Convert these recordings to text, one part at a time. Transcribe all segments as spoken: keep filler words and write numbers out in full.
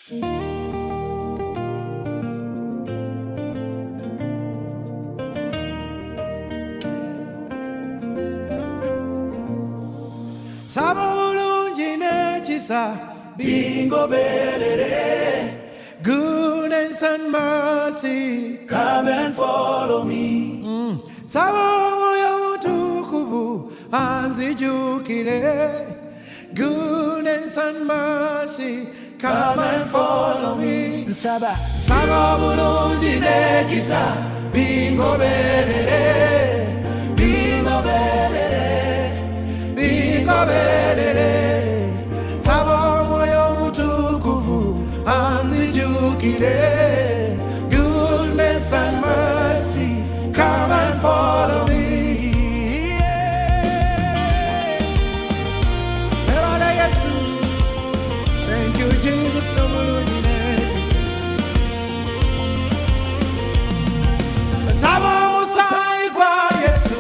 Sabo bulungi n'ekisa bingoberere. Goodness and mercy, come and follow me. mm. Sabo moyo mutukuvu anzijukire. Goodness and mercy, come and follow me. Saba, Sabo bulungi n'ekisa bingoberere. Bingoberere, bingoberere. Sabo moyo mutukuvu anzijukire. Goodness and mercy, come and follow me. Thank you, Jesus. Sabo musai kwa Yesu.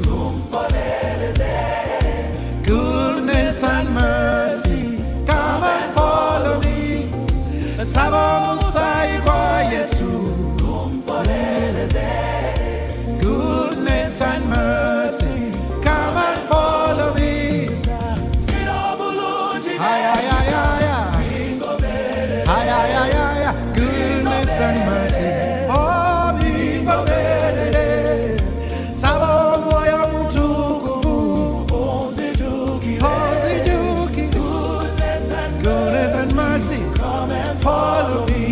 Goodness and mercy, come and follow me. Sabo musai kwa Yesu. Goodness and mercy, come and follow me. Ay, ay, ay, ay, ay. Ay, ay, ay, ay, ay. Goodness and mercy. Oh, bingo belele. Sabo moyo mutukuvu. Onzijuki. Goodness and mercy, come and follow me.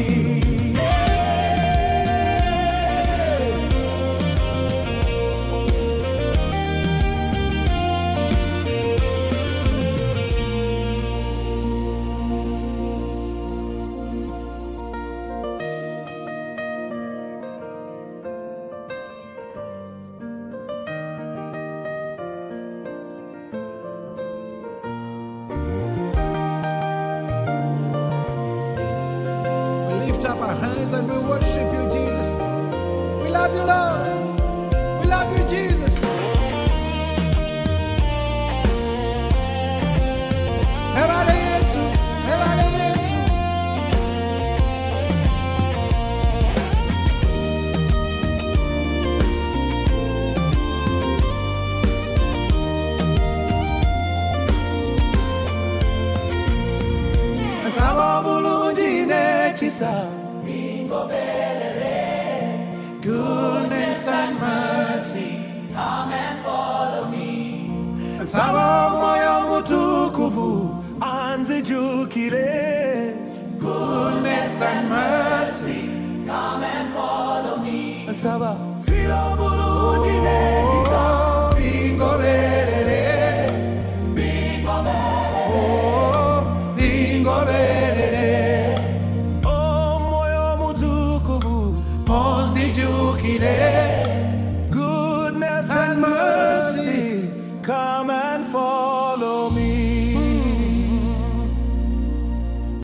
Lift up our hands and we worship you, Jesus. We love you, Lord. We love you, Jesus. Ebale Yesu, ebale Yesu. Sabo bulungi n'ekisa. Goodness and mercy, come and follow me. Sabo moyo mutukuvu anzijukire. Goodness and mercy, come and follow me. Saba, silo bulungi